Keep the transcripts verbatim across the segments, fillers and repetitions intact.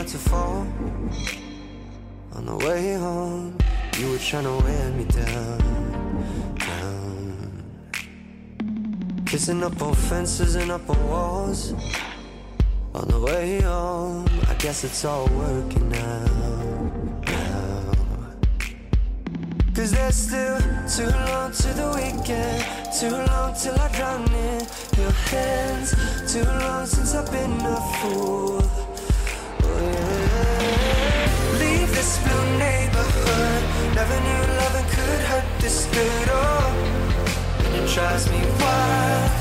not to fall. On the way home, you were trying to wear me down, down. Kissing up on fences and up on walls. On the way home, I guess it's all working out, now. Cause there's still too long to the weekend, too long till I drown in your hands, too long since I've been a fool. Oh yeah. Leave this blue neighborhood, never knew loving could hurt this good. Oh, and it drives me wild.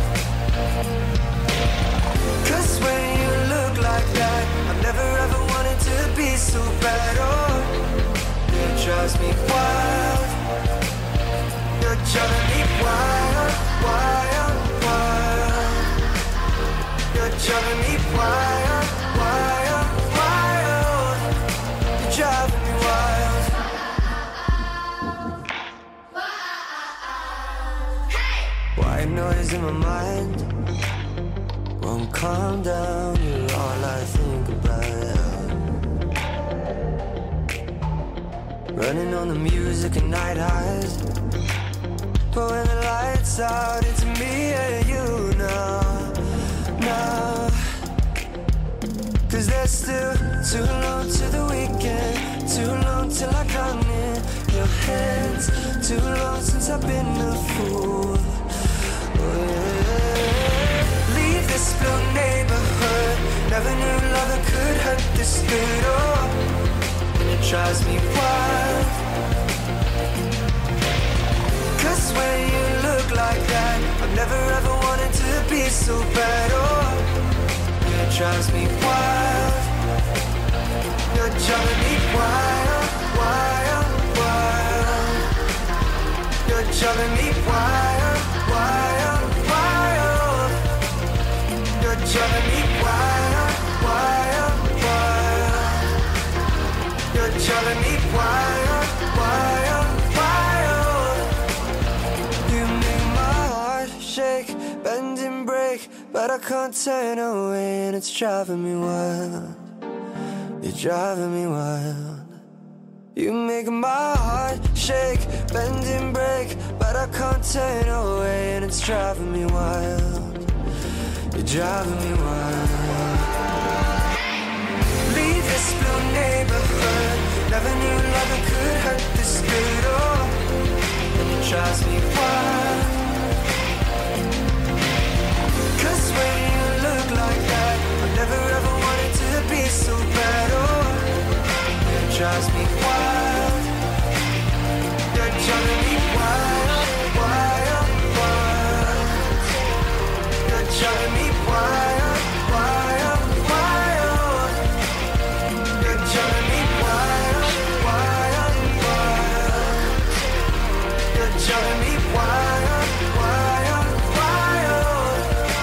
Cause when you look like that, I've never ever wanted to be so bad. Oh, it drives me wild. You're driving me wild, wild, wild. You're driving me wild, wild, wild. You're driving me wild. White noise in my mind won't calm down, you're all I think about. Running on the music and night highs, but when the lights out, it's me and you now, now. Cause there's still too long to the weekend, too long till I drown in your hands, too long since I've been a fool. Oh yeah. Leave this blue neighborhood, never knew loving could hurt this good. Oh, and it drives me wild. Cause when you look like that, I've never ever wanted to be so bad. Oh, and it drives me wild. You're driving me wild, wild, wild. You're driving me wild, wild, wild. You're driving me wild, wild, wild. You're driving me wild, wild, wild. You make my heart shake, bend and break, but I can't turn away, and it's driving me wild. You're driving me wild. You make my heart shake, bend and break, but I can't turn away, and it's driving me wild. You're driving me wild. Leave this blue neighborhood, never knew loving could hurt this good. Oh, and it drives me wild. Cause when you look like that, I never ever wanted to be so bad. Oh, it drives me wild. You're driving me wild, wild, wild. You're driving me wild, wild, wild. You're driving me wild, wild, wild. You're driving me wild, wild, wild.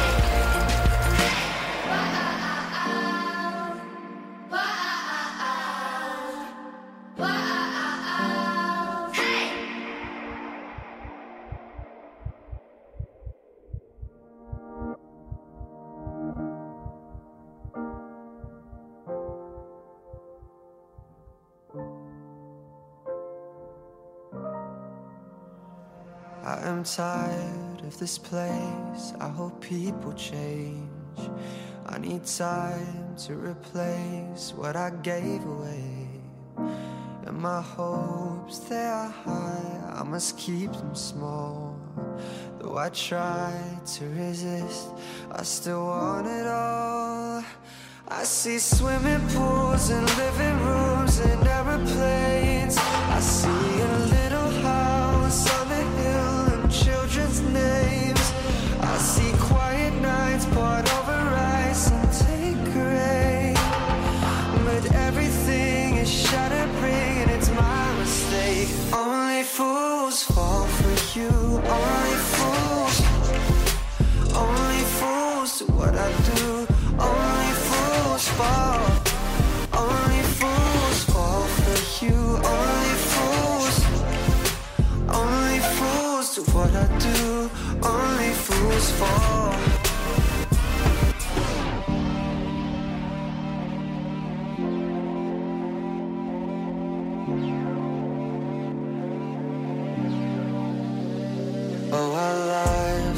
I am tired of this place, I hope people change. I need time to replace what I gave away. And my hopes, they are high, I must keep them small. Though I try to resist, I still want it all. I see swimming pools and living rooms and aeroplanes. I see a little house on the hill and children's names. I see quiet nights poured over ice and take rain. But everything is shattering and it's my mistake. Only fools fall for you, only fools. Only fools do what I do, only fools fall. Only fools fall for you, only fools. Only fools do what I do, only fools fall.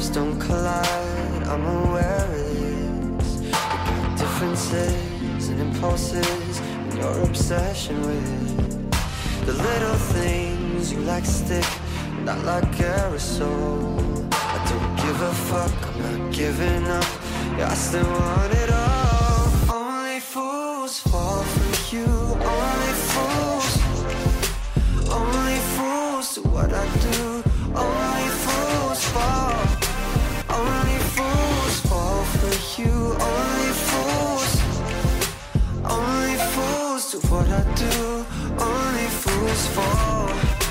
lives don't collide, I'm aware of this. We got differences and impulses, and your obsession with the little things you like stick, not like aerosol. I don't give a fuck, I'm not giving up, yeah, I still want it all. Only fools fall for you, only fools. Only fools do what I do, only fools fall. Only fools fall for you, only fools. Only fools do what I do, only fools fall.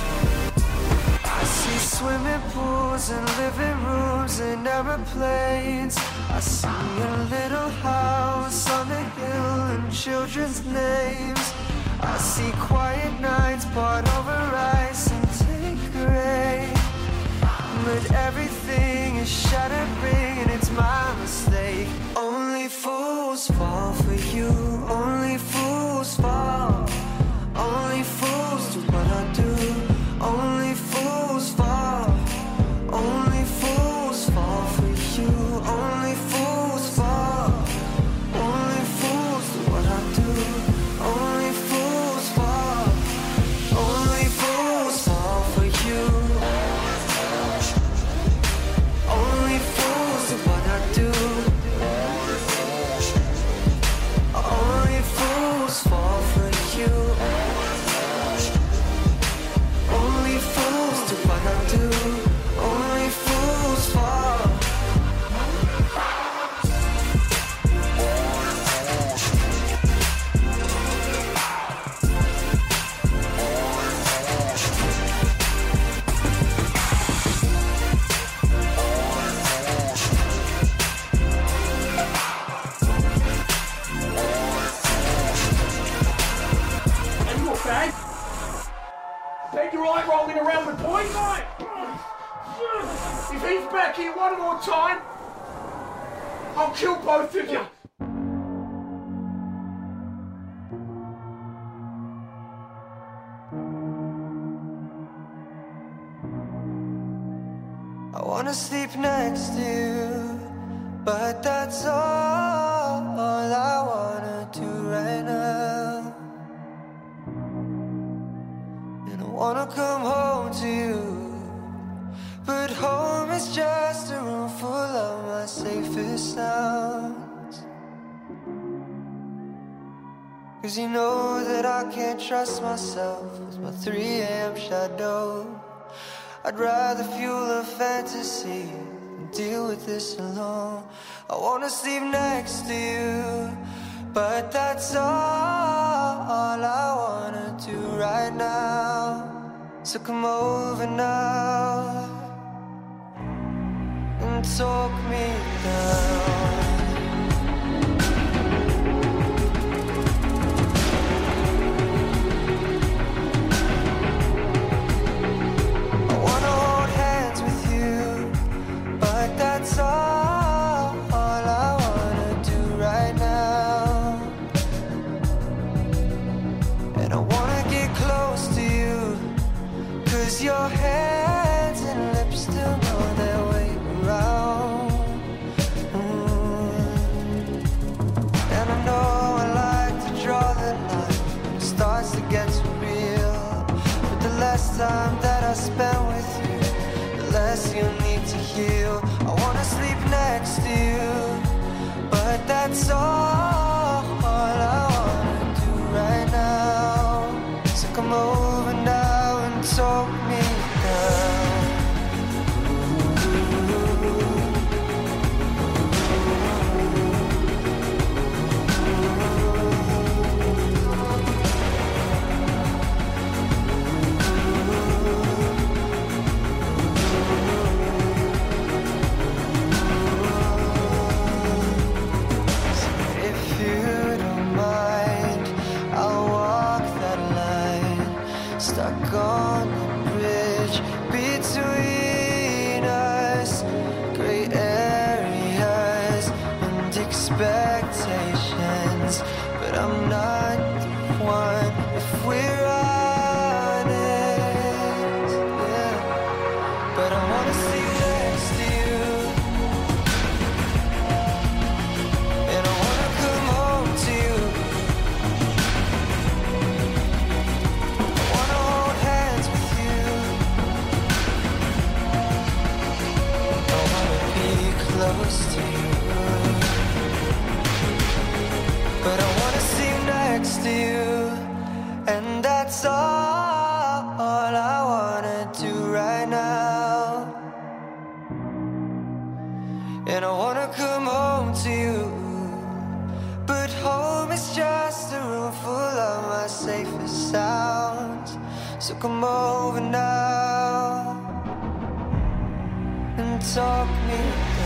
I see swimming pools and living rooms and aeroplanes. I see a little house on the hill and children's names. I see quiet nights poured over ice and Tanqueray. But everything is shattering and it's my mistake. Only fools fall for you, only fools fall. Only fools do what I do, only fools fall. Only fools fall for you, only fools fall. Only fools do what I do, only fools fall. Only fools fall for you. Only fools do what I do. Only fools fall for you. Only fools do what I do. Only fools fall. Take your eye rolling around the point, mate. If he's back here one more time, I'll kill both of you. I wanna sleep next to you, but that's all I wanna do right now. And I wanna come home to you, but home is just a room full of my safest sounds. Cause you know that I can't trust myself with my three a m shadow. I'd rather fuel a fantasy than deal with this alone. I wanna sleep next to you, but that's all I wanna do right now. So come over now and talk me down. That's all, all I wanna do right now. And I wanna get close to you, cause your hands and lips still know their way around. mm. And I know I like to draw the line when it starts to get too real. But the less time that I spend with you, the less you need to heal. I wanna sleep next to you, but that's all, all I wanna do right now. So come over now and talk me down. close to you. But I wanna see next to you, and that's all, all I wanna do right now. And I wanna come home to you, but home is just a room full of my safest sounds. So come over now and talk me down.